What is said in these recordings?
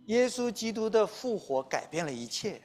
耶稣基督的复活改变了一切。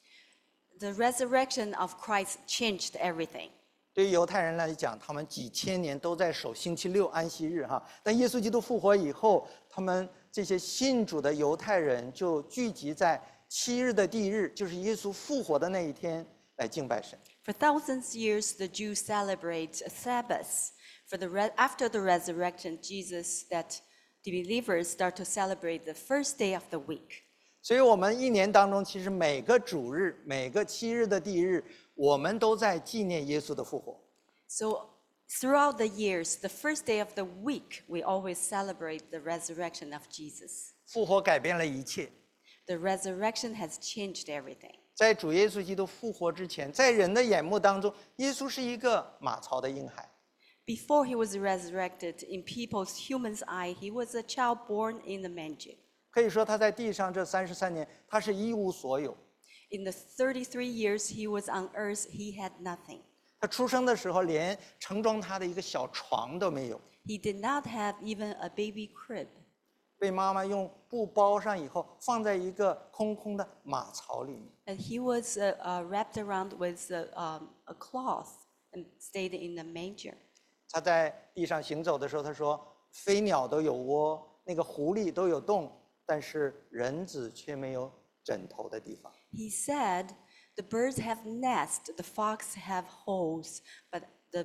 The resurrection of Christ changed everything. 对于犹太人来讲，他们几千年都在守星期六安息日哈，但耶稣基督复活以后，他们这些信主的犹太人就聚集在7日的第日，就是耶稣复活的那一天来敬拜神。 For thousands of years, the Jews celebrate a Sabbath. After the resurrection, that the believers start to celebrate the first day of the week. 所以我们一年当中，其实每个主日、每个7日的第日，我们都在纪念耶稣的复活。 So throughout the years, the first day of the week, we always celebrate the resurrection of Jesus. 复活改变了一切。 The resurrection has changed everything. 在主耶稣基督复活之前，在人的眼目当中，耶稣是一个马槽的婴孩。 Before he was resurrected, in people's humans' eye, he was a child born in the manger. 可以说他在地上这33年，他是一无所有。 In the 33 years he was on earth, he had nothing. 他出生的时候，连盛装他的一个小床都没有， He did not have even a baby crib. 被妈妈用布包上以后，放在一个空空的马槽里面。 And he was wrapped around with a cloth and stayed in the manger. 他在地上行走的时候，他说：“飞鸟都有窝，那个狐狸都有洞，但是人子却没有枕头的地方。” He said, "The birds have nests, the fox have holes, but the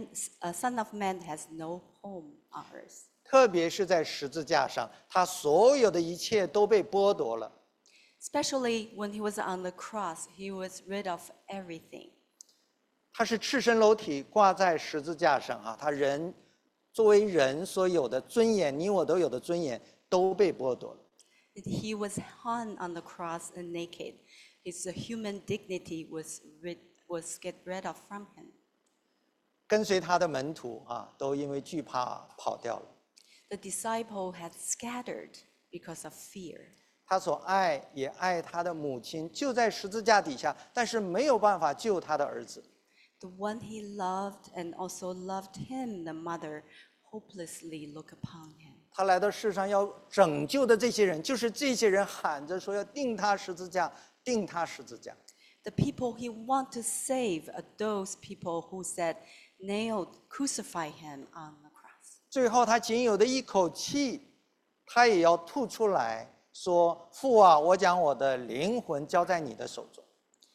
Son of Man has no home on earth." 特别是在十字架上，他所有的一切都被剥夺了。 Especially when he was on the cross, he was rid of everything. 他是赤身裸体挂在十字架上啊，他作为人所有的尊严，你我都有的尊严都被剥夺了。 He was hung on the cross and naked. His human dignity was get rid of from him. 跟随他的门徒啊，都因为惧怕跑掉了。 The disciple had scattered because of fear. 他所爱也爱他的母亲，就在十字架底下，但是没有办法救他的儿子。 The one he loved and also loved him, the mother, hopelessly look upon him. 他来到世上要拯救的这些人，就是这些人喊着说要钉他十字架，钉他十字架。 The people he want to save are those people who said, crucify him on the cross. 最后他仅有的一口气，他也要吐出来说：“父啊，我将我的灵魂交在你的手中。”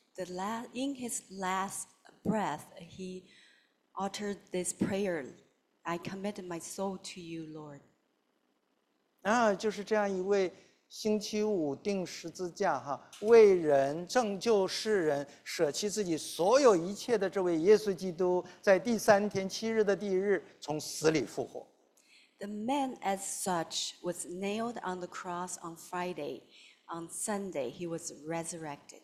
In his last breath, he uttered this prayer, "I commit my soul to you, Lord." 就是这样一位星期五钉十字架哈，为人拯救世人，舍弃自己所有一切的这位耶稣基督，在第3天7日的第日从死里复活。 The man as such was nailed on the cross on Friday. On Sunday, he was resurrected.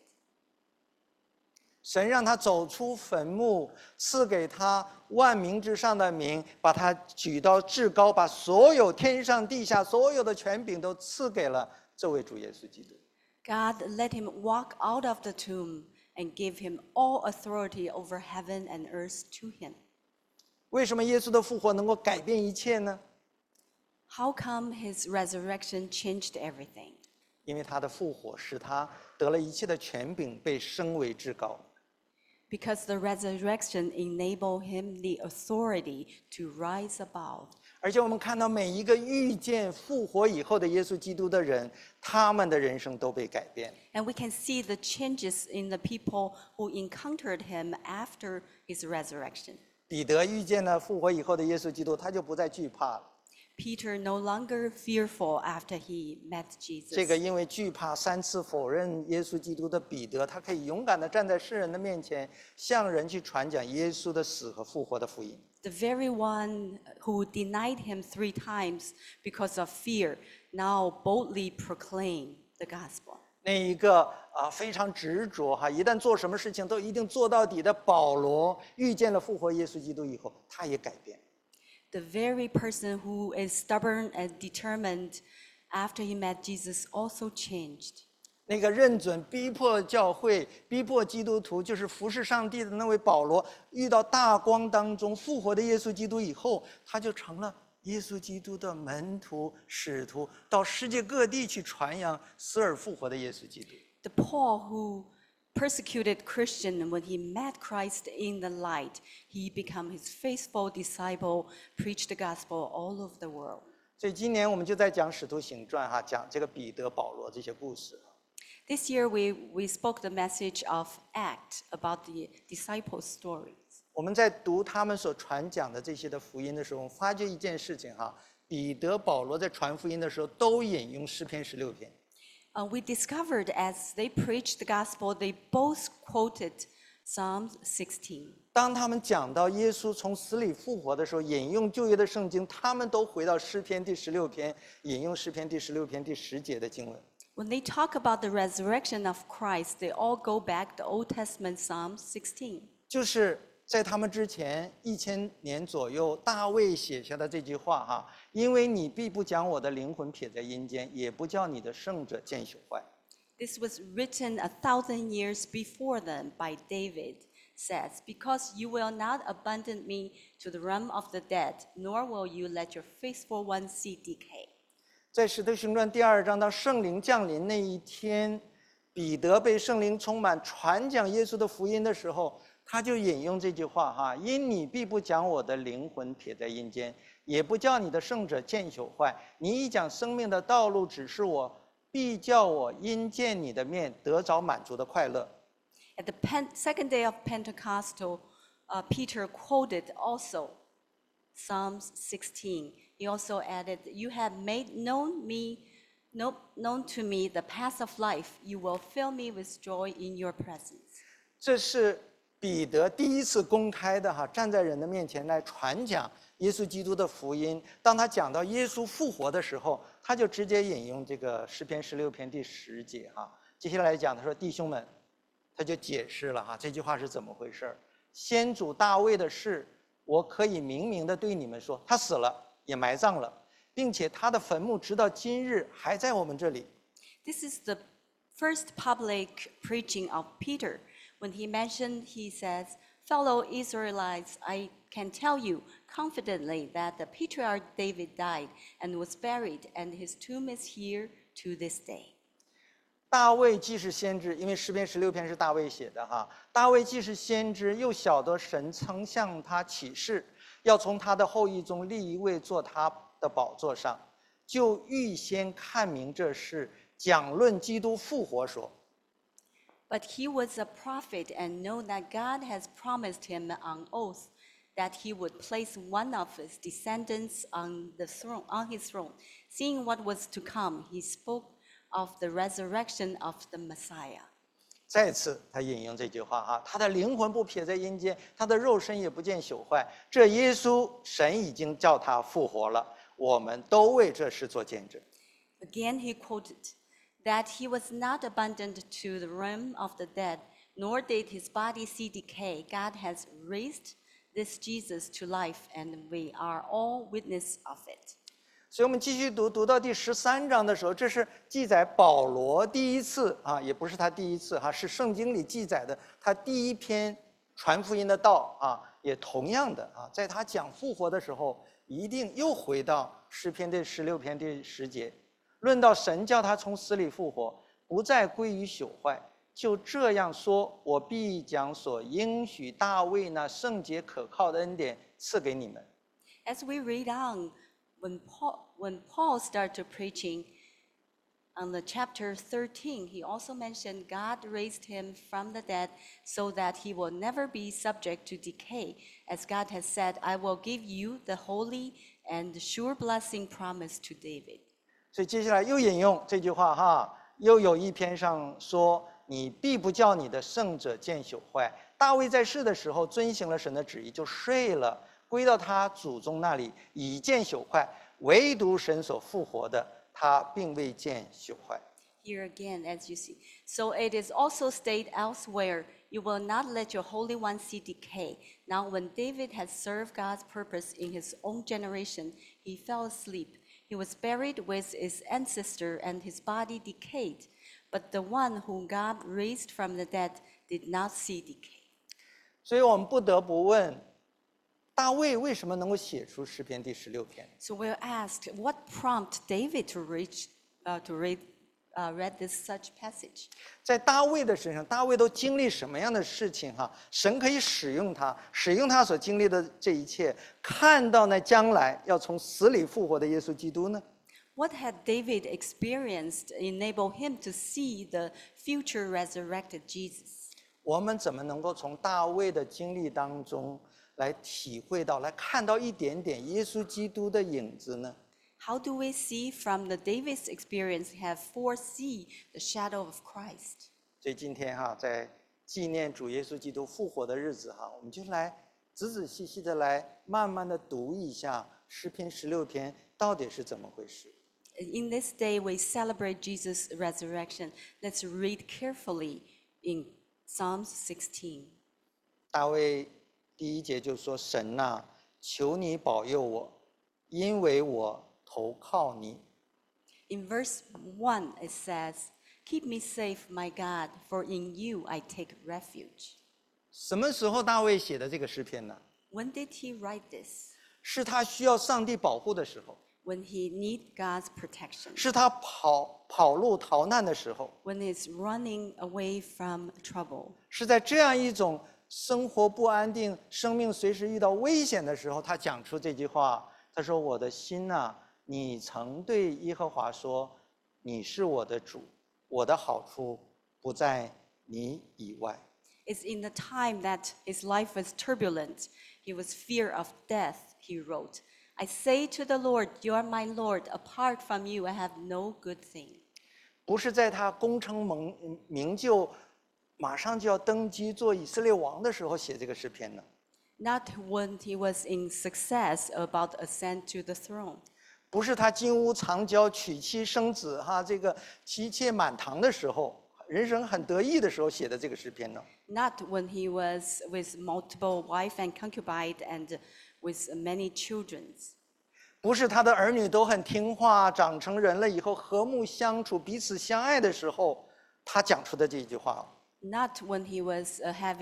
神让他走出坟墓，赐给他万名之上的名，把他举到至高，把所有天上地下所有的权柄都赐给了这位主耶稣基督。 God let him walk out of the tomb and gave him all authority over heaven and earth to him. 为什么耶稣的复活能够改变一切呢？ How come his resurrection changed everything? 因为他的复活使他得了一切的权柄，被升为至高。 Because the resurrection enabled him the authority to rise above. 而且我们看到每一个遇见复活以后的耶稣基督的人，他们的人生都被改变。 And we can see the changes in the people who encountered him after his resurrection. 彼得遇见了复活以后的耶稣基督，他就不再惧怕了。 Peter no longer fearful after he met 这个 Jesus. 因为惧怕3次否认耶稣基督的彼得，他可以勇敢地站在世人的面前，向人去传讲耶稣的死和复活的福音。 The very one who denied him 3 times because of fear now boldly proclaim the gospel. 那一个非常执着一旦做什么事情都一定做到底的保罗，遇见了复活耶稣基督以后，他也改变。 The very person who is stubborn and determined after he met Jesus also changed. 那个认准逼迫教会、逼迫基督徒，就是服侍上帝的那位保罗，遇到大光当中复活的耶稣基督以后，他就成了耶稣基督的门徒、使徒到世界各地去传扬死而复活的耶稣基督。 The Paul who persecuted Christian when he met Christ in the light, he became his faithful disciple, preached the gospel all over the world. 所以今年我们就在讲使徒行传哈，讲这个彼得、保罗这些故事。 This year we spoke the message of Act about the disciples' stories. 我们在读他们所传讲的这些的福音的时候，发觉一件事情哈，彼得、保罗在传福音的时候都引用诗篇16篇。 We discovered as they preached the gospel, they both quoted Psalm 16. 当他们讲到耶稣从死里复活的时候，引用旧约的圣经，他们都回到诗篇第16篇，引用诗篇第16篇第10节的经文。 When they talk about the resurrection of Christ, they all go back the Old Testament Psalm 16. 就是在他们之前1000年左右，大卫写下的这句话哈，因为你必不将我的灵魂撇在阴间，也不叫你的圣者见朽坏。 This was written 1,000 years before them by David, says, because you will not abandon me to the realm of the dead, nor will you let your faithful one see decay. 在使徒行传第2章，当圣灵降临那一天，彼得被圣灵充满，传讲耶稣的福音的时候，他就引用这句话哈：因你必不将我的灵魂撇在阴间，也不叫你的圣者见朽坏。你一讲生命的道路指示我，必叫我因见你的面得着满足的快乐。 At the second day of Pentecostal, Peter quoted also Psalms 16. He also added, "You have made known to me the path of life. You will fill me with joy in your presence." 这是彼得第一次公开的哈，站在人的面前来传讲耶稣基督的福音。当他讲到耶稣复活的时候，他就直接引用这个诗篇16篇第10节哈。接下来讲，他说：“弟兄们，他就解释了哈，这句话是怎么回事。先祖大卫的事，我可以明明的对你们说，他死了，也埋葬了，并且他的坟墓直到今日还在我们这里。” This is the first public preaching of Peter. When he mentioned, he says, "Fellow Israelites, I can tell you confidently that the patriarch David died and was buried, and his tomb is here to this day." 大卫既是先知，因为诗篇16篇是大卫写的哈。大卫既是先知，又晓得神曾向他启示，要从他的后裔中立一位坐他的宝座上，就预先看明这事，讲论基督复活说。 But he was a prophet and know that God has promised him on oath that he would place one of his descendants on his throne. Seeing what was to come, he spoke of the resurrection of the Messiah. 再次，他引用这句话哈，他的灵魂不撇在阴间，他的肉身也不见朽坏。这耶稣，神已经叫他复活了，我们都为这事做见证。 Again, he quoted that he was not abandoned to the realm of the dead, nor did his body see decay. God has raised this Jesus to life, and we are all witness of it. 所以我们继续读到第13章的时候，这是记载保罗第一次啊，也不是他第一次哈，是圣经里记载的他第一篇传福音的道啊，也同样的啊，在他讲复活的时候，一定又回到诗篇第16篇第10节，论到神叫他从死里复活，不再归于朽坏，就这样说，我必将所应许大卫那圣洁可靠的恩典赐给你们。 As we read on, when Paul started preaching on the chapter 13, he also mentioned God raised him from the dead so that he will never be subject to decay. As God has said, I will give you the holy and sure blessing promised to David. 所以接下来又引用这句话哈，又有一篇上说：“你必不叫你的圣者见朽坏。”大卫在世的时候遵行了神的旨意，就睡了，归到他祖宗那里，已见朽坏。唯独神所复活的，他并未见朽坏。 Here again, as you see. So it is also stated elsewhere, you will not let your Holy One see decay. Now when David had served God's purpose in his own generation, he fell asleep. He was buried with his ancestor, and his body decayed. But the one whom God raised from the dead did not see decay. 所以我们不得不问： 大卫为什么能够写出诗篇第16篇？ So we're asked, what prompted David to read this such passage? 在大卫的身上，大卫都经历什么样的事情哈？神可以使用他，使用他所经历的这一切，看到那将来要从死里复活的耶稣基督呢？ What had David experienced enable him to see the future resurrected Jesus? 我们怎么能够从大卫的经历当中来体会到、来看到一点点耶稣基督的影子呢？ How do we see from the David's experience have foresee the shadow of Christ? 所以今天哈，在纪念主耶稣基督复活的日子哈，我们就来仔仔细细的来慢慢的读一下诗篇16篇到底是怎么回事。 In this day, we celebrate Jesus' resurrection. Let's read carefully in Psalms 16. 大卫第1节就说：“神呐，求你保佑我，因为我投靠你。” In verse 1, it says, Keep me safe, my God, for in you I take refuge. 什么时候大卫写的这个诗篇呢？ When did he write this? 是他需要上帝保护的时候， When he need God's protection. 是他跑路逃难的时候， When he's running away from trouble. 是在这样一种生活不安定、生命随时遇到危险的时候，他讲出这句话。他说：“我的心呐，你曾对耶和华说，你是我的主，我的好处不在你以外。” It's in the time that his life was turbulent, he was fear of death, he wrote, I say to the Lord, you are my Lord, apart from you I have no good thing. 不是在他功成名就，马上就要登基做以色列王的时候写这个诗篇呢。 Not when he was in success about ascent to the throne. 不是他金屋藏娇、娶妻生子哈，这个妻妾满堂的时候，人生很得意的时候写的这个诗篇呢。 Not when he was with multiple wife and concubine and with many children. 不是他的儿女都很听话，长成人了以后和睦相处、彼此相爱的时候，他讲出的这一句话。 Not when he was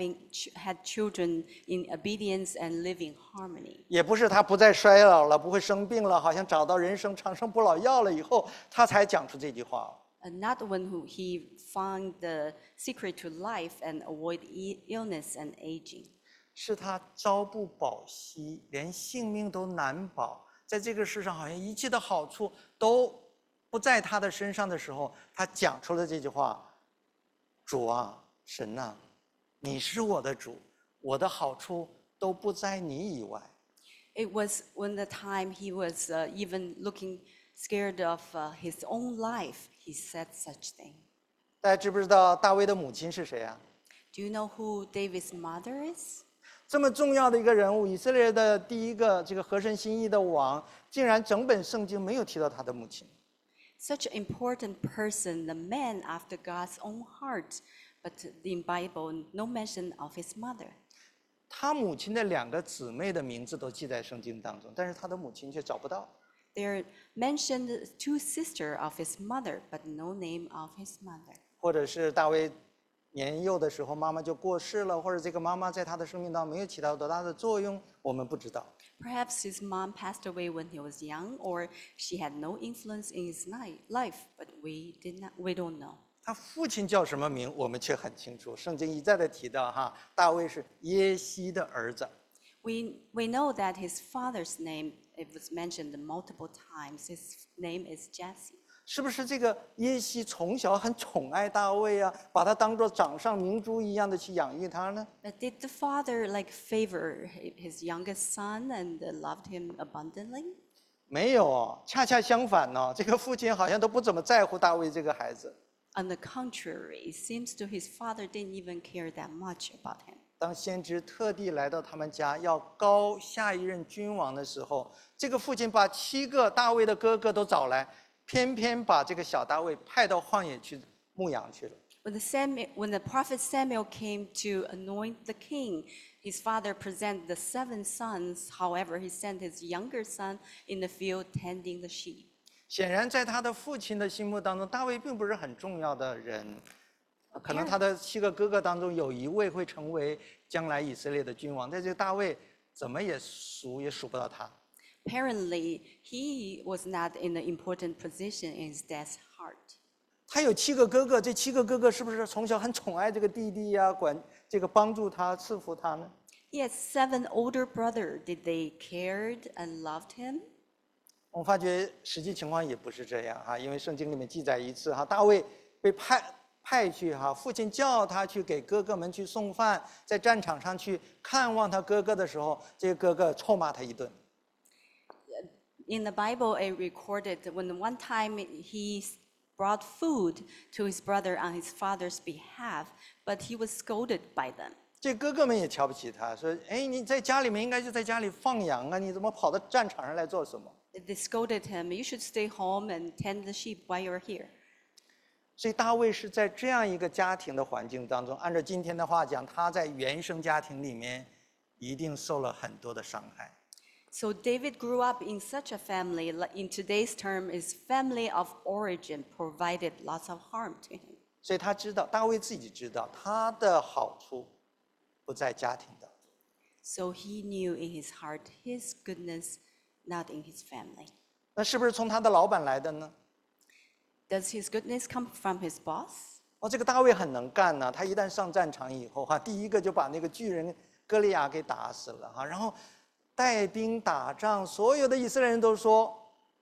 had children in obedience and living harmony. 也不是他不再衰老了，不会生病了，好像找到人生长生不老药了以后，他才讲出这句话。 And not when he found the secret to life and avoid illness and aging. 是他朝不保夕，连性命都难保，在这个世上好像一切的好处都不在他的身上的时候，他讲出了这句话：“主啊，神呐，你是我的主，我的好处都不在你以外。” It was when the time he was even looking scared of his own life, he said such thing. 大家知不知道大卫的母亲是谁啊？ Do you know who David's mother is? 这么重要的一个人物，以色列的第一个这个合神心意的王，竟然整本圣经没有提到他的母亲。 Such an important person, the man after God's own heart, but in Bible, no mention of his mother. 他母亲的2个姊妹的名字都记在圣经当中，但是他的母亲却找不到。 There mentioned 2 sisters of his mother, but no name of his mother. 或者是大卫年幼的时候妈妈就过世了，或者这个妈妈在他的生命当中没有起到多大的作用，我们不知道。 Perhaps his mom passed away when he was young, or she had no influence in his life, but we don't know. 他父亲叫什么名，我们却很清楚。圣经一再的提到哈，大卫是耶西的儿子。 We know that his father's name, it was mentioned multiple times. His name is Jesse. 是不是这个耶西从小很宠爱大卫啊，把他当作掌上明珠一样的去养育他呢？ But did the father favor his youngest son and loved him abundantly? 没有，恰恰相反呢，这个父亲好像都不怎么在乎大卫这个孩子。 On the contrary, it seems to his father didn't even care that much about him. 当先知特地来到他们家要膏下一任君王的时候，这个父亲把7个大卫的哥哥都找来，偏偏把这个小大卫派到旷野去牧羊去了。 When the prophet Samuel came to anoint the king, his father presented the 7 sons. However, he sent his younger son in the field tending the sheep. 显然，在他的父亲的心目当中，大卫并不是很重要的人。可能他的7个哥哥当中有1位会成为将来以色列的君王，但这个大卫怎么也数不到他。 Apparently, he was not in an important position in his dad's heart. 他有7个哥哥，这7个哥哥是不是从小很宠爱这个弟弟呀、帮助他、赐福他呢？ He had 7 older brothers. Did they cared and loved him? 我们发觉实际情况也不是这样哈，因为圣经里面记载一次哈，大卫被派去哈，父亲叫他去给哥哥们去送饭，在战场上去看望他哥哥的时候，这个哥哥臭骂他一顿。 In the Bible, it recorded that when one time he brought food to his brother on his father's behalf, but he was scolded by them. 这哥哥们也瞧不起他，说：“哎，你在家里面应该就在家里放羊啊，你怎么跑到战场上来做什么？” They scolded him, "You should stay home and tend the sheep while you're here." 所以大卫是在这样一个家庭的环境当中，按照今天的话讲，他在原生家庭里面一定受了很多的伤害。 So David grew up in such a family, in today's term, his family of origin provided lots of harm to him. 所以他知道，大卫自己知道，他的好处不在家庭当中。 So he knew in his heart his goodness, not in his family. 那是不是从他的老板来的呢？ Does his goodness come from his boss? 哦，这个大卫很能干呢、他一旦上战场以后哈，第一个就把那个巨人歌利亚给打死了哈，然后带兵打仗，所有的以色列人都说，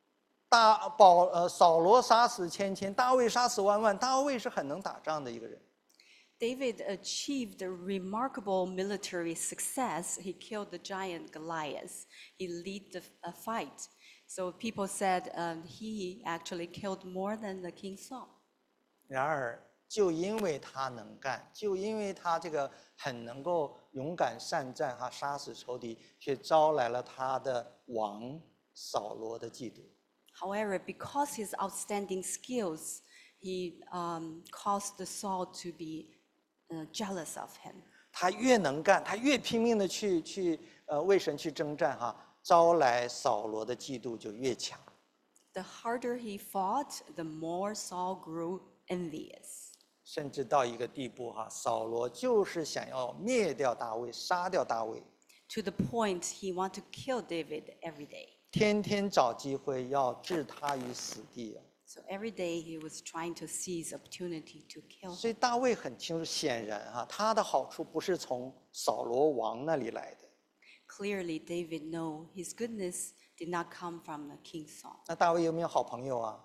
扫罗杀死千千，大卫杀死万万。大卫是很能打仗的一个人。 David achieved a remarkable military success. He killed the giant Goliath. He led a fight. So people said he actually killed more than the King Saul. 然而，就因为他能干，就因为他这个很能够勇敢善战哈，杀死仇敌，却招来了他的王扫罗的嫉妒。 However, because his outstanding skills, he caused the Saul to be jealous of him. 他越能干，他越拼命的去为神去征战哈，招来扫罗的嫉妒就越强。 The harder he fought, the more Saul grew envious. 甚至到一个地步哈，扫罗就是想要灭掉大卫，杀掉大卫， To the point he wanted to kill David every day. 天天找机会要置他于死地啊。 So every day he was trying to seize opportunity to kill 所以 him. 大卫很清楚，显然哈，他的好处不是从扫罗王那里来的。 Clearly, David knew his goodness did not come from the King Saul. 那大卫有没有好朋友啊？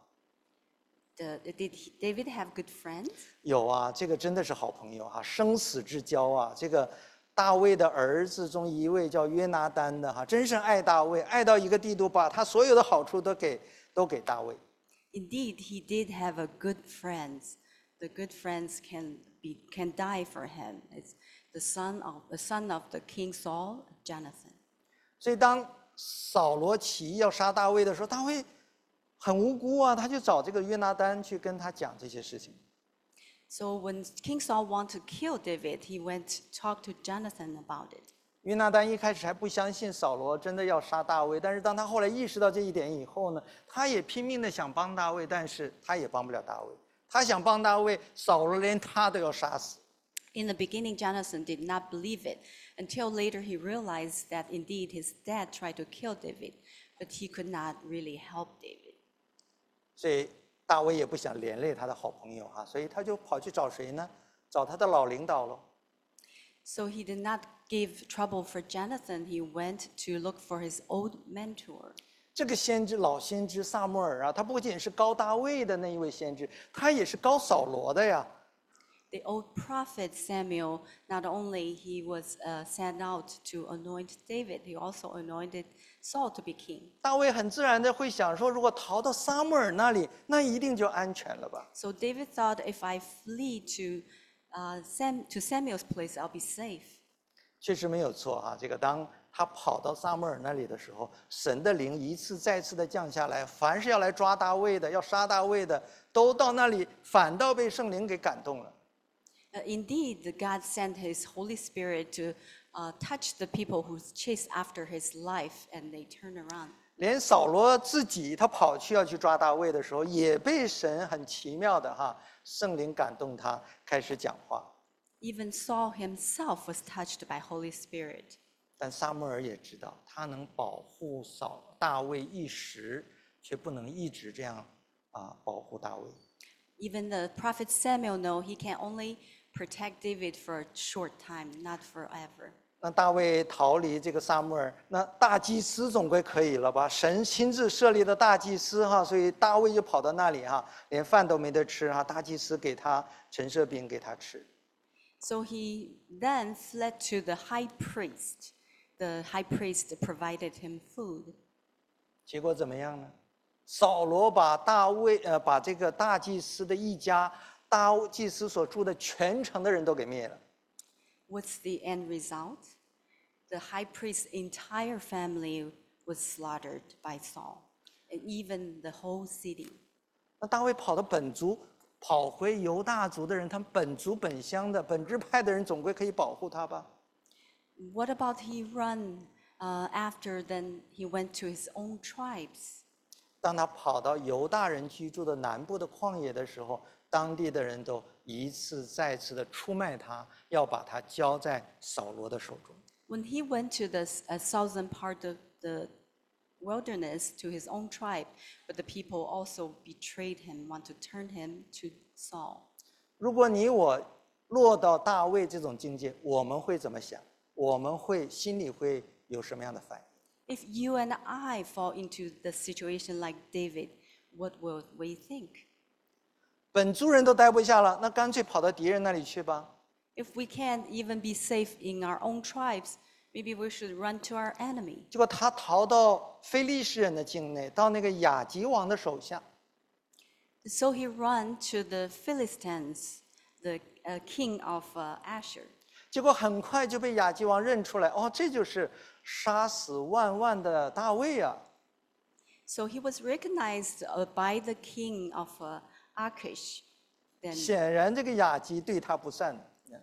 Did David have good friends? 有啊，这个真的是好朋友哈，生死之交啊。这个大卫的儿子中一位叫约拿单的哈，真是爱大卫，爱到一个地步，把他所有的好处都给大卫。 Indeed, he did have a good friends. The good friends can die for him. It's the son of the King Saul, Jonathan. 所以当扫罗起义要杀大卫的时候，大卫很无辜啊，他就找这个约拿单去跟他讲这些事情。 So when King Saul wanted to kill David, he went to talk to Jonathan about it. 约拿单一开始还不相信扫罗真的要杀大卫，但是当他后来意识到这一点以后呢，他也拼命的想帮大卫，但是他也帮不了大卫。他想帮大卫，扫罗连他都要杀死。 In the beginning, Jonathan did not believe it until later he realized that indeed his dad tried to kill David, but he could not really help David. 所以大卫也不想连累他的好朋友哈，所以他就跑去找谁呢？找他的老领导喽。 So he did not give trouble for Jonathan. He went to look for his old mentor. 这个老先知撒母耳啊，他不仅是高大卫的那一位先知，他也是高扫罗的呀。 The old prophet Samuel, not only he was sent out to anoint David, he also anointed Saul to be king. 大卫很自然的会想说，如果逃到撒母耳那里，那一定就安全了吧？ So David thought, if I flee to Samuel's place, I'll be safe. 确实没有错哈。这个当他跑到撒母耳那里的时候，神的灵一次再次的降下来，凡是要来抓大卫的、要杀大卫的，都到那里，反倒被圣灵给感动了。 Indeed, God sent His Holy Spirit to touch the people who chased after His life, and they turned around. 连扫罗自己，他跑去要去抓大卫的时候，也被神很奇妙的哈圣灵感动他，开始讲话。 Even Saul himself was touched by Holy Spirit. 但撒母耳也知道，他能保护大卫一时，却不能一直这样保护大卫。 Even the prophet Samuel know he can only protect David for a short time, not forever. 那大卫逃离这个撒母耳，那大祭司总归可以了吧？神亲自设立的大祭司哈，所以大卫就跑到那里哈，连饭都没得吃哈，大祭司给他陈设饼给他吃。 So he then fled to the high priest. The high priest provided him food. 结果怎么样呢？扫罗把这个大祭司的一家，大祭司所住的全城的人都给灭了。 What's the end result? The high priest's entire family was slaughtered by Saul, and even the whole city. 那大卫跑回犹大族的人，他们本族本乡的本支派的人，总归可以保护他吧？ What about he run after then he went to his own tribes? 当他跑到犹大人居住的南部的旷野的时候，当地的人都一次再次的出卖他，要把他交在扫罗的手中。 When he went to the southern part of the wilderness to his own tribe, but the people also betrayed him, want to turn him to Saul. 如果你我落到大卫这种境界，我们会怎么想？我们心里会有什么样的反应？ If you and I fall into the situation like David, what will we think? 本族人都待不下了，那干脆跑到敌人那里去吧。 If we can't even be safe in our own tribes, maybe we should run to our enemy. 结果他逃到非利士人的境内，到那个亚吉王的手下。 So he ran to the Philistines, the king of Asher. 结果很快就被亚吉王认出来，哦，这就是杀死万万的大卫啊！ So he was recognized by the king of Achish. Then 显然这个亚吉对他不善。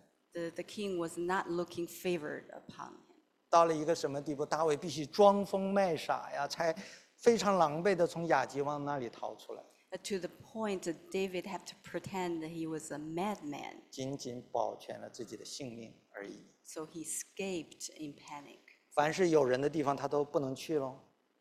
the king was not looking favored upon him. 到了一个什么地步，大卫必须装疯卖傻呀，才非常狼狈的从亚吉王那里逃出来， To the point that David had to pretend that he was a madman. 仅仅保全了自己的性命而已。 So he escaped in panic. 凡是有人的地方，他都不能去喽。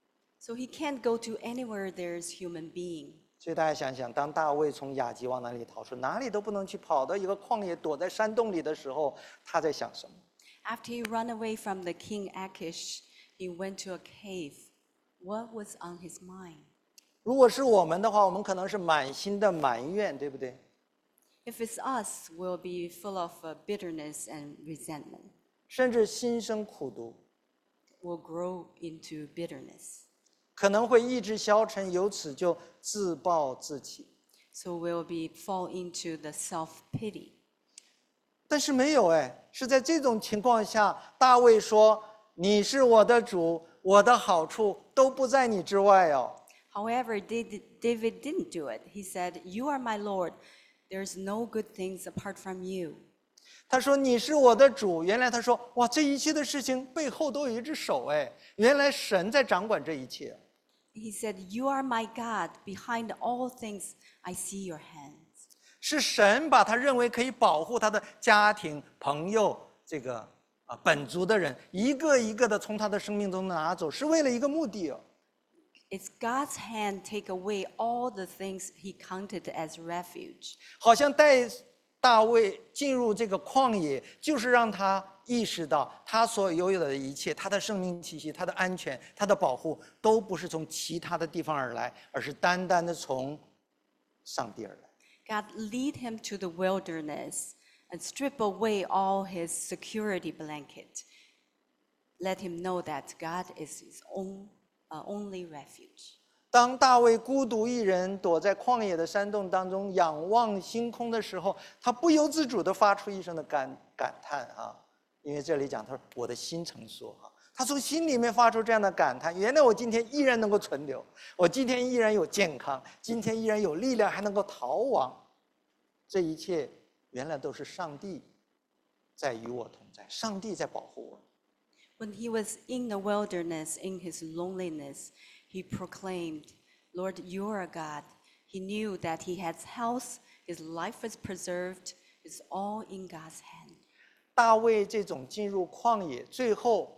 So he can't go to anywhere there's human being. 所以大家想想，当大卫从亚吉王那里逃出，哪里都不能去，跑到一个旷野，躲在山洞里的时候，他在想什么？ After he ran away from the king Achish, he went to a cave. What was on his mind? 如果是我们的话，我们可能是满心的埋怨，对不对？ If it's us, we'll be full of bitterness and resentment. 甚至心生苦毒， We'll grow into bitterness. 可能会意志消沉，由此就自暴自弃。 So we'll fall into the self-pity. 但是没有哎，是在这种情况下，大卫说：“你是我的主，我的好处都不在你之外哦。” However, David didn't do it. He said, "You are my Lord. There's no good things apart from you." 他说：“你是我的主。”原来他说：“哇，这一切的事情背后都有一只手哎，原来神在掌管这一切。” He said, "You are my God. Behind all things, I see your hands." 是神把他认为可以保护他的家庭、朋友，这个本族的人，一个一个的从他的生命中拿走，是为了一个目的哦。 It's God's hand take away all the things he counted as refuge. 好像带大卫进入这个旷野，就是让他意识到他所拥有的一切，他的生命气息、他的安全、他的保护，都不是从其他的地方而来，而是单单的从上帝而来。 God lead him to the wilderness and strip away all his security blanket. Let him know that God is his only refuge. 当大卫孤独一人躲在旷野的山洞当中仰望星空的时候，他不由自主地发出一声的感叹啊！因为这里讲他说我的心成说啊，他从心里面发出这样的感叹：原来我今天依然能够存留，我今天依然有健康，今天依然有力量，还能够逃亡。这一切原来都是上帝在与我同在，上帝在保护我。 When he was in the wilderness, in his loneliness, he proclaimed, "Lord, you are a God." He knew that he had health, his life was preserved, it's all in God's hand. 大卫这种进入旷野，最后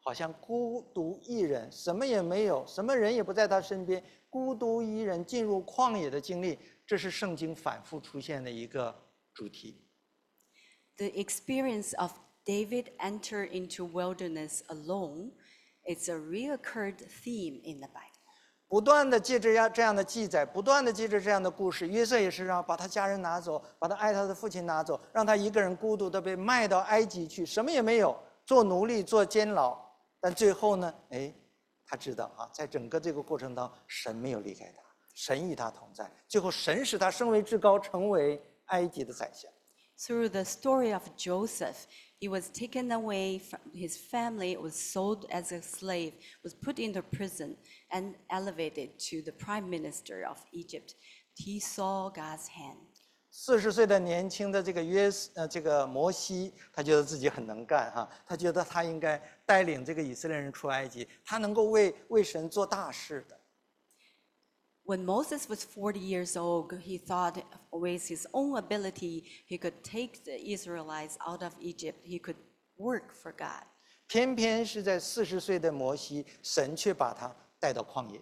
好像孤独一人，什么也没有，什么人也不在他身边，孤独一人进入旷野的经历，这是圣经反复出现的一个主题。 The experience of David enter into wilderness alone is a recurred theme in the Bible. 不断的借着这样的记载，不断的借着这样的故事，约瑟也是让把他家人拿走，把他爱他的父亲拿走，让他一个人孤独的被卖到埃及去，什么也没有，做奴隶，做监牢。但最后呢，他知道啊，在整个这个过程当中，神没有离开他，神与他同在，最后神使他升为至高，成为埃及的宰相。 Through the story of Joseph, he was taken away from his family, was sold as a slave, was put into prison, and elevated to the prime minister of Egypt. He saw God's hand. 40岁的年轻的这个摩西，他觉得自己很能干哈，他觉得他应该带领这个以色列人出埃及，他能够为神做大事的。 When Moses was 40 years old, he thought with his own ability, he could take the Israelites out of Egypt. He could work for God. 偏偏是在40岁的摩西，神却把他带到旷野。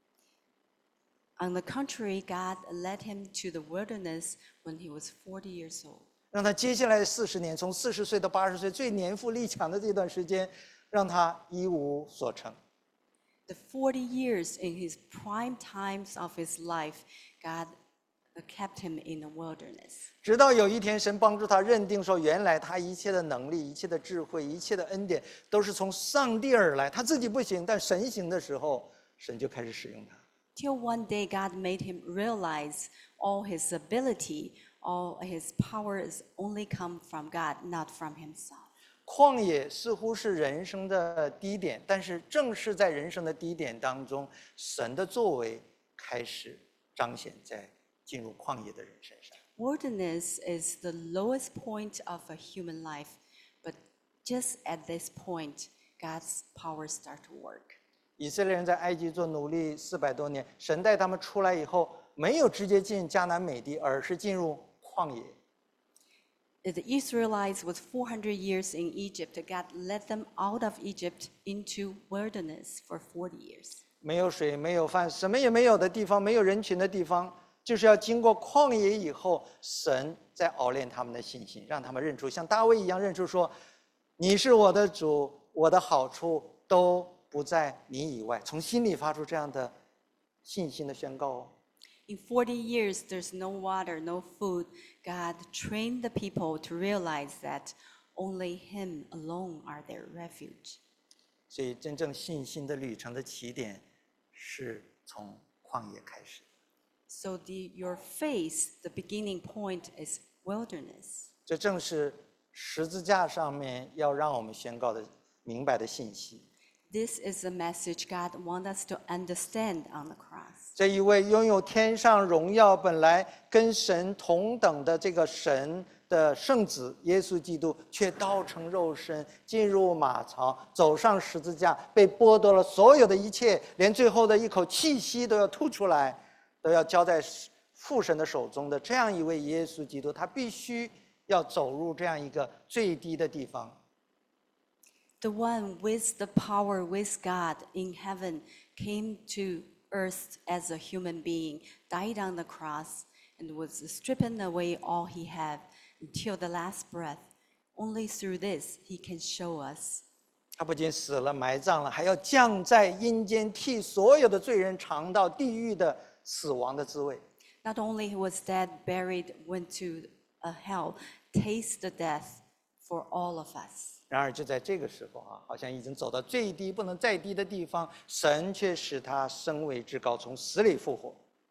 On the contrary, God led him to the wilderness when he was 40 years old. 让他接下来的40年，从40岁到80岁，最年富力强的这段时间，让他一无所成。 The 40 years in his prime times of his life, God kept him in the wilderness. 直到有一天，神帮助他认定说，原来他一切的能力、一切的智慧、一切的恩典，都是从上帝而来。他自己不行，但神行的时候，神就开始使用他。 Till one day, God made him realize all his ability, all his powers only come from God, not from himself. 旷野似乎是人生的低点，但是正是在人生的低点当中，神的作为开始彰显在进入旷野的人身上。 Wilderness is the lowest point of a human life, but just at this point, God's powers start to work. 以色列人在埃及做奴隶400多年，神带他们出来以后，没有直接进迦南美地，而是进入旷野。 The Israelites was 400 years in Egypt. God led them out of Egypt into wilderness for 40 years. 没有水，没有饭，什么也没有的地方，没有人群的地方，就是要经过旷野以后，神在熬炼他们的信心，让他们认出，像大卫一样认出说：“你是我的主，我的好处都不在你以外。”从心里发出这样的信心的宣告哦。 In 40 years, there's no water, no food. God trained the people to realize that only Him alone are their refuge. 所以，真正信心的旅程的起点是从旷野开始。 So your faith, the beginning point is wilderness. 这正是十字架上面要让我们宣告的明白的信息。 This is the message God wants us to understand on the cross. 这一位拥有天上荣耀、本来跟神同等的这个神的圣子耶稣基督，却道成肉身，进入马槽，走上十字架，被剥夺了所有的一切，连最后的一口气息都要吐出来，都要交在父神的手中的这样一位耶稣基督，他必须要走入这样一个最低的地方。 The one with the power with God in heaven came to earth as a human being, died on the cross, and was stripping away all he had until the last breath. Only through this he can show us. 他不仅死了埋葬了，还要降在阴间，替所有的罪人尝到地狱的死亡的滋味。 Not only he was dead, buried, went to a hell, taste the death for all of us. 然而就在这个时候啊，好像已经走到最低不能再低的地方，神却使他升为至高，从死里复活。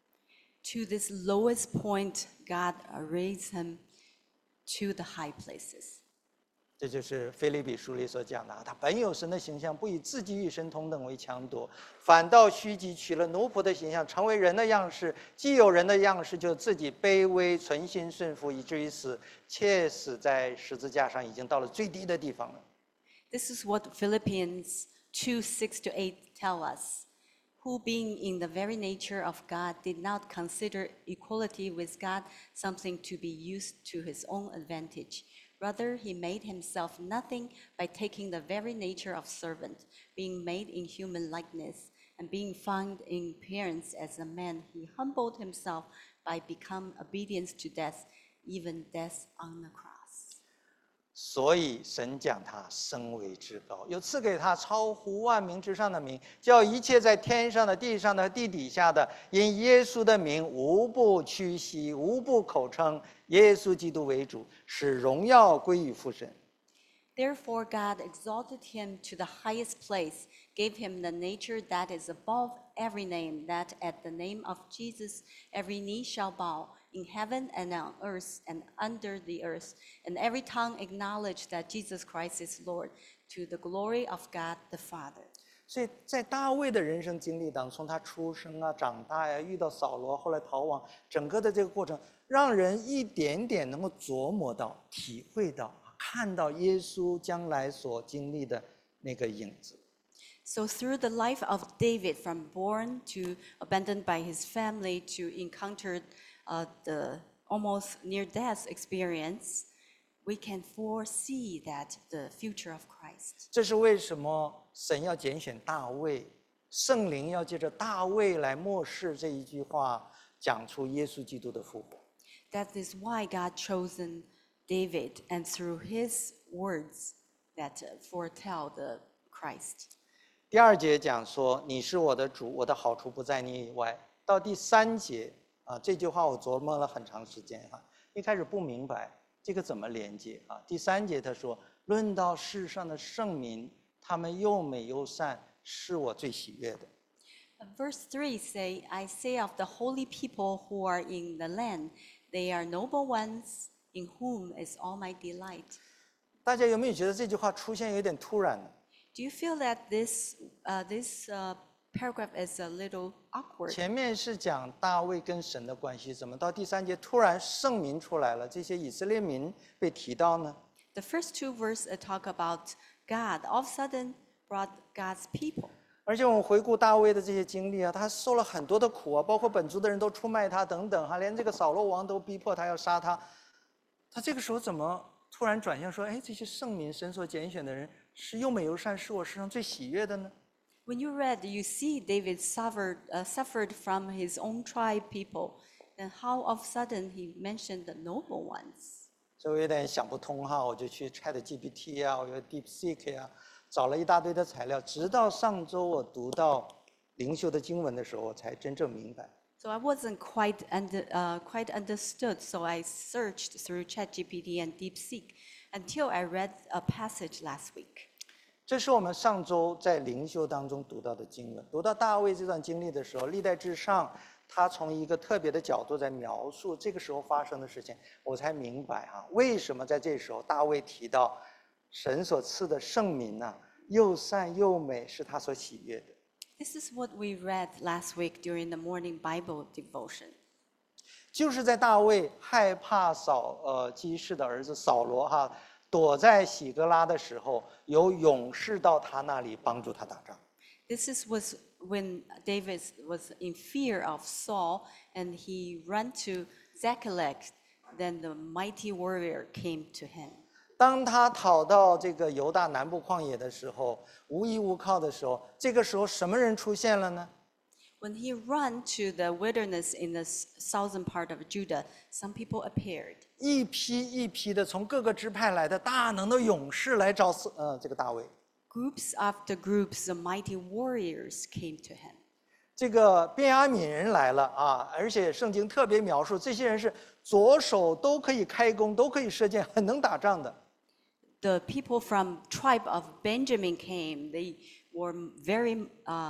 To this lowest point, God raised him to the high places. 这就是腓立比书里所讲的，他本有神的形象，不以自己与神同等为强夺，反倒虚己，取了奴仆的形象，成为人的样式。既有人的样式，就自己卑微，存心顺服，以至于死，且死在十字架上，已经到了最低的地方了。 This is what Philippians 2:6-8 tell us. Who being in the very nature of God did not consider equality with God something to be used to his own advantage. Rather, he made himself nothing by taking the very nature of servant, being made in human likeness, and being found in appearance as a man, he humbled himself by becoming obedient to death, even death on the cross. 所以神将他升为至高，又赐给他超乎万名之上的名，叫一切在天上的、地上的、地底下的，因耶稣的名，无不屈膝，无不口称耶稣基督为主，使荣耀归于父神。 Therefore, God exalted him to the highest place, gave him the nature that is above every name, that at the name of Jesus every knee shall bow, in heaven and on earth and under the earth, and every tongue acknowledge that Jesus Christ is Lord, to the glory of God the Father. 所以在大卫的人生经历当中，从他出生啊、长大呀、遇到扫罗，后来逃亡，整个的这个过程，让人一点点能够琢磨到、体会到、看到耶稣将来所经历的那个影子。 So through the life of David, from born to abandoned by his family to encounter the almost near-death experience, we can foresee that the future of Christ. 这是为什么神要拣选大卫，圣灵要借着大卫来默示这一句话，讲出耶稣基督的复活。 That is why God chosen David, and through his words that foretell the Christ. 第2节讲说：“你是我的主，我的好处不在你以外。”到第3节啊，这句话我琢磨了很长时间哈，一开始不明白这个怎么连接啊。第3节他说：“论到世上的圣民，他们又美又善，是我最喜悦的。” Verse 3 say, I say of the holy people who are in the land, they are noble ones, in whom is all my delight. 大家有没有觉得这句话出现有点突然呢？ Do you feel that this paragraph is a little awkward? 前面是讲大卫跟神的关系，怎么到第3节突然圣民出来了？这些以色列民被提到呢？ The first two verses talk about God. All of a sudden brought God's people. 而且我们回顾大卫的这些经历啊，他受了很多的苦啊，包括本族的人都出卖他等等哈，连这个扫罗王都逼迫他要杀他。他这个时候怎么突然转向说，哎，这些圣民神所拣选的人是又美又善，是我世上最喜悦的呢？ When you read, you see David suffered from his own tribe people. Then how all of a sudden he mentioned the noble ones? 所以我有点想不通哈，我就去 ChatGPT 啊，我有 DeepSeek 啊，找了一大堆的材料，直到上周我读到灵修的经文的时候，我才真正明白。 So I wasn't quite understood. So I searched through ChatGPT and DeepSeek until I read a passage last week. 这是我们上周在灵修当中读到的经文。读到大卫这段经历的时候，历代至上，他从一个特别的角度在描述这个时候发生的事情，我才明白哈，为什么在这时候大卫提到神所赐的圣民呐，又善又美，是他所喜悦的。 This is what we read last week during the morning Bible devotion. 就是在大卫害怕基士的儿子扫罗哈躲在喜格拉的时候，有勇士到他那里帮助他打仗。 Was when David was in fear of Saul and he ran to Ziklag. Then the mighty warrior came to him. 当他逃到这个犹大南部旷野的时候，无依无靠的时候，这个时候什么人出现了呢？ When he ran to the wilderness in the southern part of Judah, some people appeared. 一批一批的从各个支派来的大能的勇士来找这个大卫。 Groups after groups, the mighty warriors came to him. 这个便雅悯人来了啊，而且圣经特别描述，这些人是左手都可以开弓，都可以射箭，很能打仗的。 The people from tribe of Benjamin came. They were very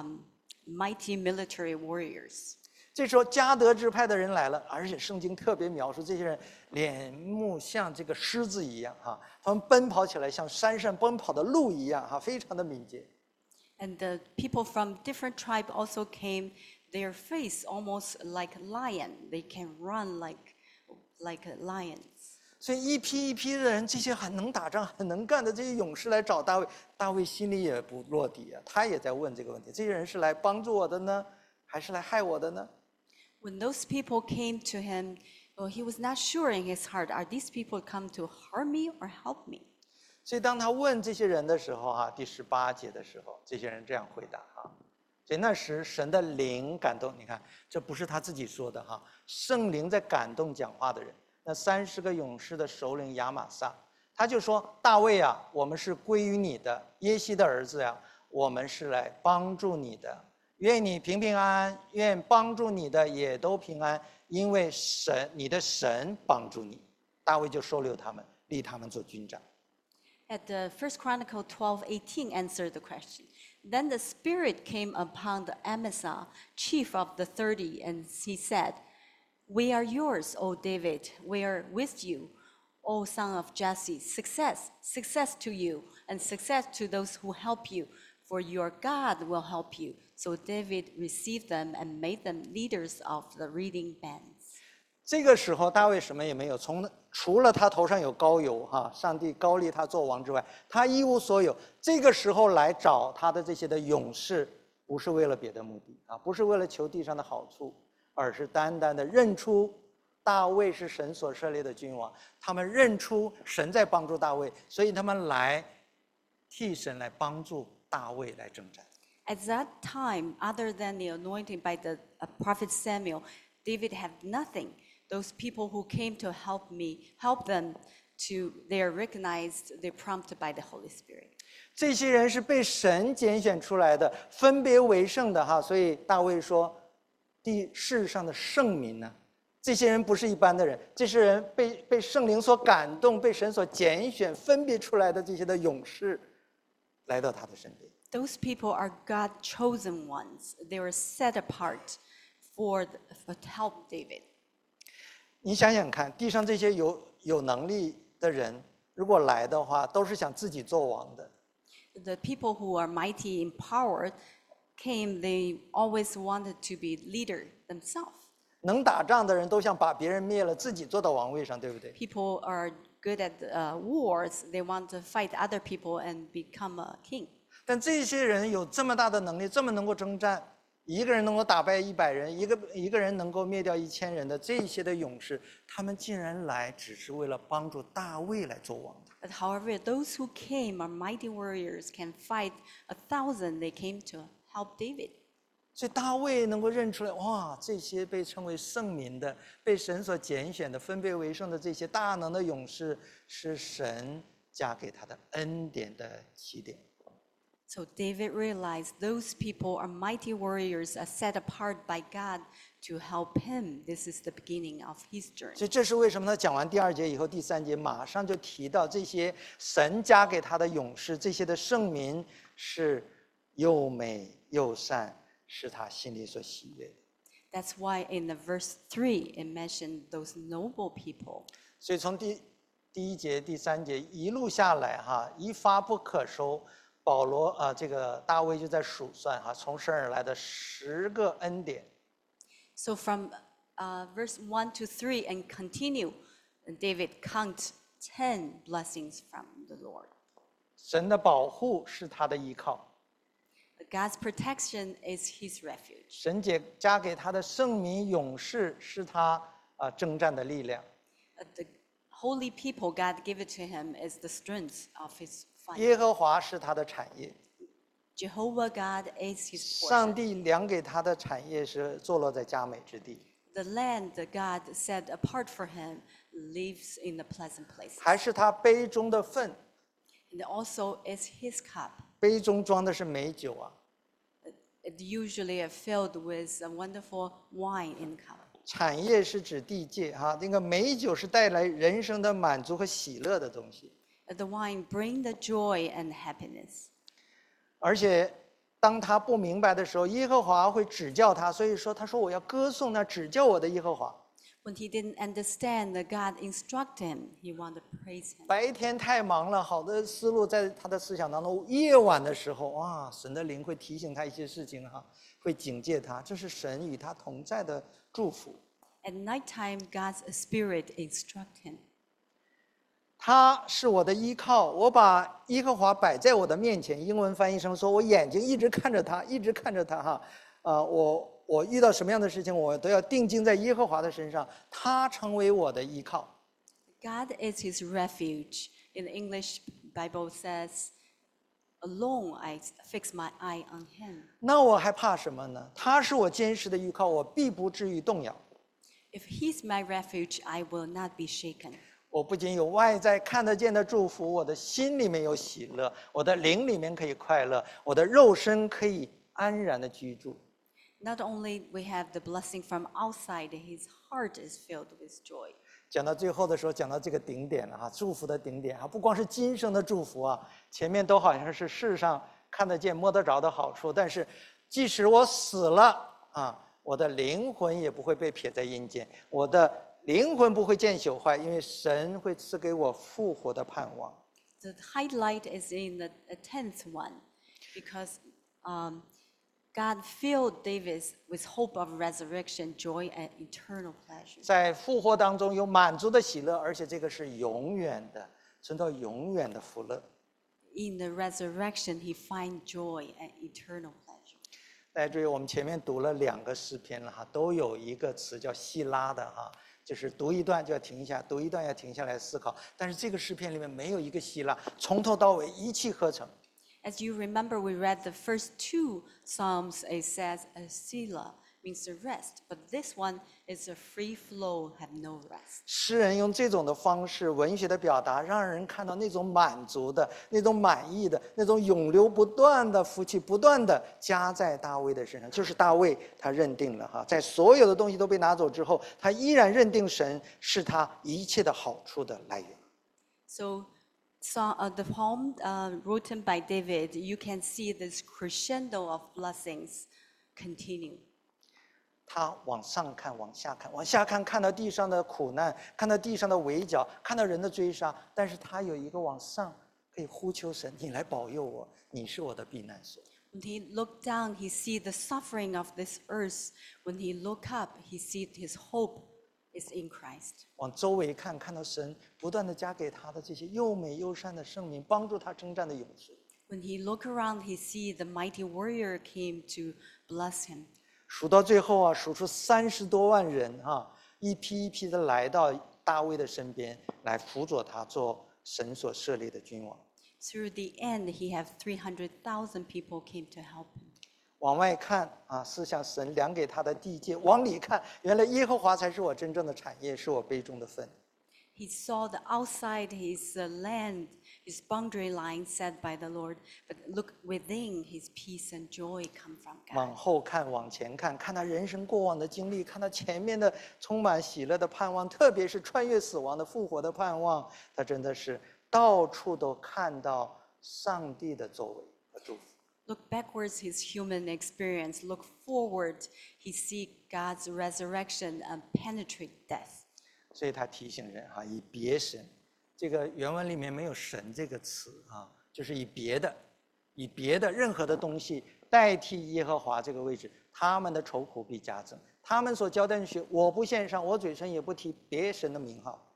mighty military warriors. 这时候迦得支派的人来了，而且圣经特别描述这些人脸目像这个狮子一样哈，他们奔跑起来像山上奔跑的鹿一样哈，非常的敏捷。 And the people from different tribe also came. Their face almost like a lion. They can run like lions. 所以一批一批的人，这些很能打仗、很能干的这些勇士来找大卫，大卫心里也不落底啊，他也在问这个问题：这些人是来帮助我的呢，还是来害我的呢？ When those people came to him, Well, he was not sure in his heart, are these people come to harm me or help me? 所以当他问这些人的时候，第18节的时候，这些人这样回答所以那时神的灵感动，你看，这不是他自己说的圣灵在感动讲话的人。那30个勇士的首领亚玛撒，他就说：“大卫啊，我们是归于你的，耶西的儿子呀，我们是来帮助你的。愿你平平安安，愿帮助你的也都平安，因为你的神帮助你。”大卫就收留他们，立他们做军长。 At the 1 Chronicle 12:18 answered the question. Then the Spirit came upon the Amasa, chief of the 30, and he said, "We are yours, O David. We are with you, O son of Jesse. Success, success to you, and success to those who help you, for your God will help you." So David received them and made them leaders of the reading bands. 这个时候大卫什么也没有，除了他头上有膏油上帝膏立他做王之外，他一无所有。这个时候来找他的这些的勇士，不是为了别的目的不是为了求地上的好处，而是单单的认出大卫是神所设立的君王，他们认出神在帮助大卫，所以他们来替神来帮助大卫来征战。 At that time, other than the anointing by the prophet Samuel, David had nothing. Those people who came to help them, they are recognized, they're prompted by the Holy Spirit. 这些人是被神拣选出来的，分别为圣的所以大卫说，世上的圣民呢，这些人不是一般的人，这些人被圣灵所感动，被神所拣选分别出来的这些的勇士，来到他的身边。 Those people are God chosen ones. They were set apart for help David. 你想想看，地上这些有能力的人，如果来的话，都是想自己做王的。 The people who are mighty in power came, they always wanted to be leader themselves. 能打仗的人都想把别人灭了，自己坐到王位上，对不对？ People are good at wars. They want to fight other people and become a king. 但这些人有这么大的能力，这么能够征战，一个人能够打败100人，一个人能够灭掉1000人的这些的勇士，他们竟然来只是为了帮助大卫来做王。 But however, those who came are mighty warriors, can fight 1,000. They came to help David. 所以大卫能够认出来，哇，这些被称为圣民的、被神所拣选的、分别为圣的这些大能的勇士，是神加给他的恩典的起点。 So David realized those people are mighty warriors, are set apart by God to help him. This is the beginning of his journey. 所以这是为什么他讲完第2节以后，第3节马上就提到这些神加给他的勇士，这些的圣民是又美又善，是他心里所喜悦的。 That's why in the verse 3 it mentioned those noble people. 所以从第1节、第3节一路下来一发不可收。保罗这个大卫就在数算从神而来的10个恩典。 So from verse 1 to 3 and continue, David count 10 blessings from the Lord. 神的保护是他的依靠。 God's protection is his refuge. 神加给他的圣民勇士是他征战的力量。 The holy people God gave it to him is the strength of his fight. 耶和华是他的产业。 Jehovah God is his portion. 上帝量给他的产业是坐落在佳美之地。 The land that God set apart for him lives in the pleasant places. 还是他杯中的分。 And also is his cup. 杯中装的是美酒 It usually filled with a wonderful wine in cup. 产业是指地界那个美酒是带来人生的满足和喜乐的东西。 The wine bring the joy and happiness. 而且当他不明白的时候，耶和华会指教他，所以说他说我要歌颂那指教我的耶和华。 When he didn't understand that God instructed him, he wanted to praise him. 白天太忙了，好的思路在他的思想当中，夜晚的时候神的灵会提醒他一些事情会警戒他，这是神与他同在的祝福。 At nighttime, God's spirit instruct him. 他是我的依靠，我把耶和华摆在我的面前。英文翻译成说，我眼睛一直看着他，一直看着他我我遇到什么样的事情，我都要定睛在耶和华的身上，他成为我的依靠。 God is his refuge. In the English Bible says, alone I fix my eye on him. 那我还怕什么呢？他是我坚实的依靠，我必不至于动摇。 If he's my refuge, I will not be shaken. 我不仅有外在看得见的祝福，我的心里面有喜乐，我的灵里面可以快乐，我的肉身可以安然的居住。 Not only we have the blessing from outside, his heart is filled with joy. 讲到最后的时候，讲到这个顶点了哈，祝福的顶点啊，不光是今生的祝福啊，前面都好像是世上看得见摸得着的好处，但是即使我死了啊，我的灵魂也不会被撇在阴间，我的灵魂不会见朽坏，因为神会赐给我复活的盼望。 The highlight is in the 10th one, because God filled David with hope of resurrection, joy, and eternal pleasure. 在复活当中有满足的喜乐，而且这个是永远的，存到永远的福乐。 In the resurrection, he finds joy and eternal pleasure. 大家注意，我们前面读了2个诗篇了哈，都有一个词叫希拉的哈，就是读一段就要停一下，读一段要停下来思考。但是这个诗篇里面没有一个希拉，从头到尾一气呵成。 As you remember, we read the first 2 Psalms. It says Selah means the rest, but this one is a free flow, have no rest. 诗人用这种的方式，文学的表达，让人看到那种满足的、那种满意的、那种永流不断的福气，不断的加在大卫的身上。就是大卫他认定了哈，在所有的东西都被拿走之后，他依然认定神是他一切的好处的来源。 So the poem written by David, you can see this crescendo of blessings continue. 他往上看，往下看，往下看，看到地上的苦难，看到地上的围剿，看到人的追杀，但是他有一个往上，可以呼求神，你来保佑我，你是我的避难所。 When he looked down, he see the suffering of this earth. When he look up, he see his hope is in Christ. 往周围看，看到神不断的加给他的这些又美又善的圣名，帮助他征战的勇士。 When he look around, he see the mighty warrior came to bless him. 数到最后啊，数出30多万人啊，一批一批的来到大卫的身边，来辅佐他做神所设立的君王。 Through the end, he have 300,000 people came to help him. 往外看啊，思想神量给他的地界；往里看，原来耶和华才是我真正的产业，是我杯中的分。 He saw the outside his land, his boundary line set by the Lord, but look within, his peace and joy come from 往 God. 后看，往前看，看他人生过往的经历，看他前面的充满喜乐的盼望，特别是穿越死亡的复活的盼望，他真的是到处都看到上帝的作为和祝福。 Look backwards, his human experience. Look forward, he see God's resurrection and penetrate death. 所以他提醒人哈，以别神，这个原文里面没有神这个词啊，就是以别的任何的东西代替耶和华这个位置，他们的愁苦必加增。他们所交代的血，我不献上，我嘴唇也不提别神的名号。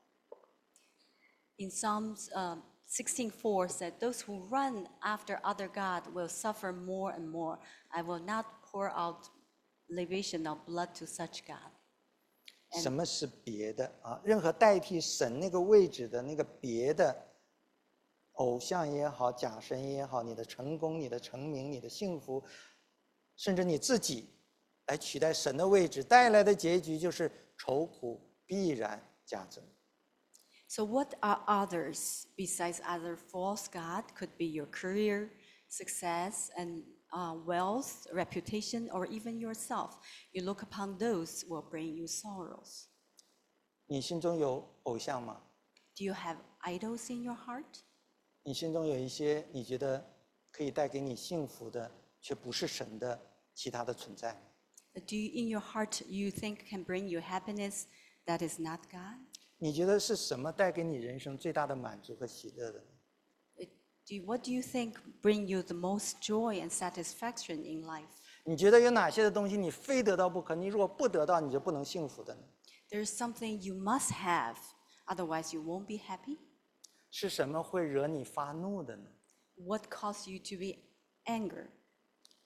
In Psalms 16:4 said, "Those who run after other God will suffer more and more. I will not pour out libation of blood to such God." 什么是别的啊？任何代替神那个位置的那个别的偶像也好，假神也好，你的成功、你的成名、你的幸福，甚至你自己来取代神的位置，带来的结局就是愁苦必然加增。 So what are others besides other false God? Could be your career, success, and wealth, reputation, or even yourself. You look upon those will bring you sorrows. 你心中有偶像吗？ Do you have idols in your heart? 你心中有一些你觉得可以带给你幸福的，却不是神的其他的存在？ Do you, in your heart you think can bring you happiness that is not God? 你觉得是什么带给你人生最大的满足和喜乐的呢？ What do you think bring you the most joy and satisfaction in life? 你觉得有哪些的东西你非得到不可？你如果不得到，你就不能幸福的呢？ There's something you must have, otherwise you won't be happy. 是什么会惹你发怒的呢？ What caused you to be angry?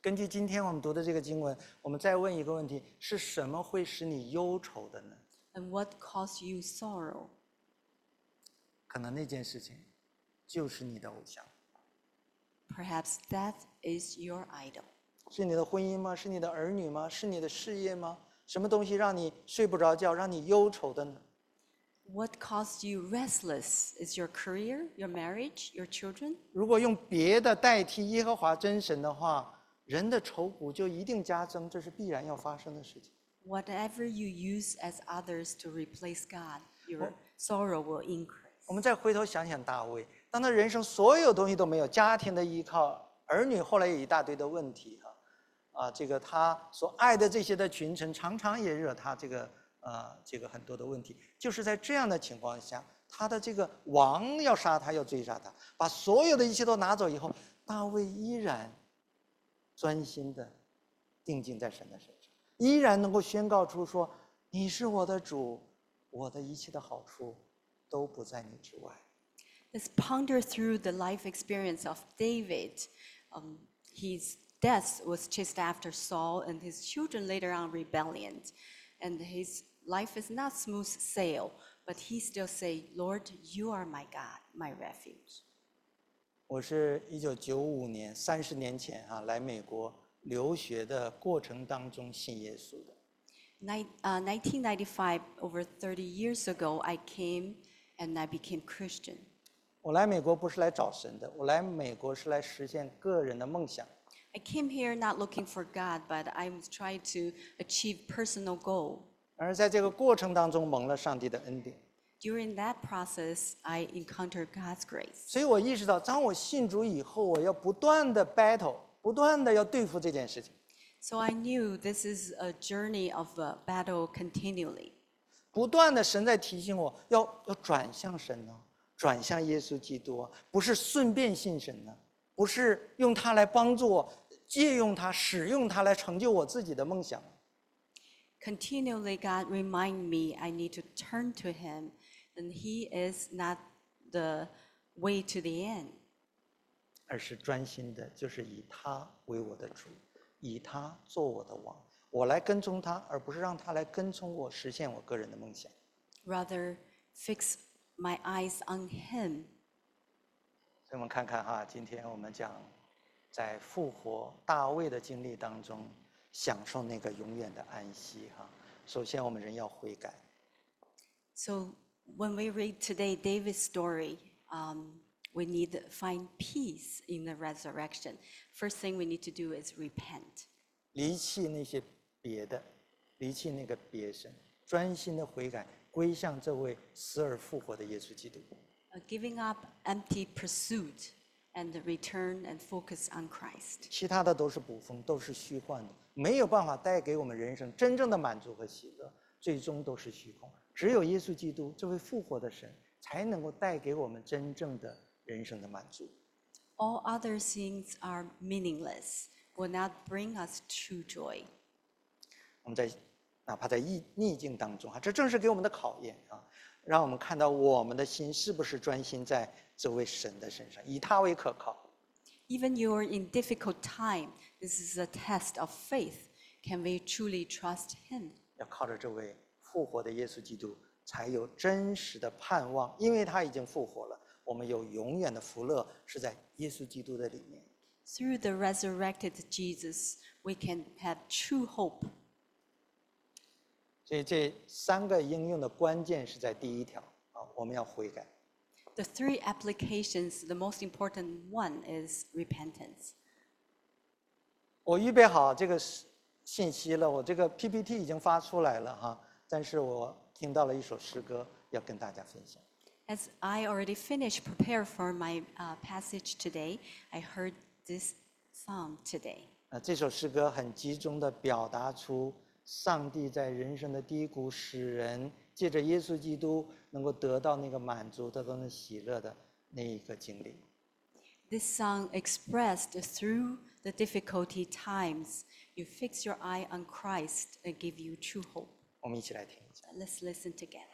根据今天我们读的这个经文，我们再问一个问题：是什么会使你忧愁的呢？ And what caused you sorrow? 可能那件事情就是你的偶像， Perhaps that is your idol. 是你的婚姻吗？是你的儿女吗？是你的事业吗？什么东西让你睡不着觉，让你忧愁的呢？ What caused you restless? Is your career, your marriage, your children? 如果用别的代替耶和华真神的话，人的愁苦就一定加增，这是必然要发生的事情。 Whatever you use as others to replace God, your sorrow will increase. 我们再回头想想大卫，当他人生所有东西都没有，家庭的依靠，儿女后来有一大堆的问题这个他所爱的这些的群臣，常常也惹他这个很多的问题。就是在这样的情况下，他的这个王要杀他，要追杀他，把所有的一切都拿走以后，大卫依然专心的定睛在神的身上，依然能够宣告出说：“你是我的主，我的一切的好处都不在你之外。” Let's ponder through the life experience of David. His death was chased after Saul, and his children later on rebellion. And his life is not smooth sail, but he still say, "Lord, you are my God, my refuge." 我是1995年30年前来美国留学的过程当中信耶稣的。 1995, over 30 years ago, I came and I became Christian. 我来美国不是来找神的，我来美国是来实现个人的梦想。 I came here not looking for God, but I was trying to achieve personal goal. 而在这个过程当中蒙了上帝的恩典， During that process, I encountered God's grace. 所以我意识到，当我信主以后，我要不断的 battle， 不断的要对付这件事情， So I knew this is a journey of a battle continually. 不断的神在提醒我要转向神呢，转向耶稣基督，不是顺便信神呢，不是用它来帮助我，借用它、使用它来成就我自己的梦想。 Continually, God remind me I need to turn to Him, and He is not the way to the end. 而是专心的，就是以他为我的主，以他做我的王，我来跟从他，而不是让他来跟从我，实现我个人的梦想。 Rather, fix my eyes on Him. 所以我们看看今天我们讲在复活大卫的经历当中，享受那个永远的安息首先，我们人要悔改， So when we read today David's story, we need to find peace in the resurrection. First thing we need to do is repent. 离弃那些别的，离弃那个别神，专心的悔改，归向这位死而复活的耶稣基督。 Giving up empty pursuit and return and focus on Christ. 其他的都是捕风，都是虚幻的，没有办法带给我们人生真正的满足和喜乐，最终都是虚空。只有耶稣基督这位复活的神，才能够带给我们真正的人生的满足。 All other things are meaningless, will not bring us true joy. 我们哪怕在逆境当中这正是给我们的考验让我们看到我们的心是不是专心在这位神的身上，以他为可靠。 Even you are in difficult time, this is a test of faith. Can we truly trust Him? 要靠着这位复活的耶稣基督，才有真实的盼望，因为他已经复活了，我们有永远的福乐是在耶稣基督的里面。 Through the resurrected Jesus, we can have true hope. 所以这3个应用的关键是在第一条我们要悔改。 The 3 applications, the most important one is repentance. 我预备好这个信息了，我这个 PPT 已经发出来了但是我听到了一首诗歌要跟大家分享。 As I already finished prepare for my passage today, I heard this song today. 这首诗歌很集中地表达出上帝在人生的低谷，使人借着耶稣基督能够得到那个满足、得到那喜乐的那一个经历。 This song expressed through the difficulty times, you fix your eye on Christ and give you true hope. 我们一起来听一下。 Let's listen together.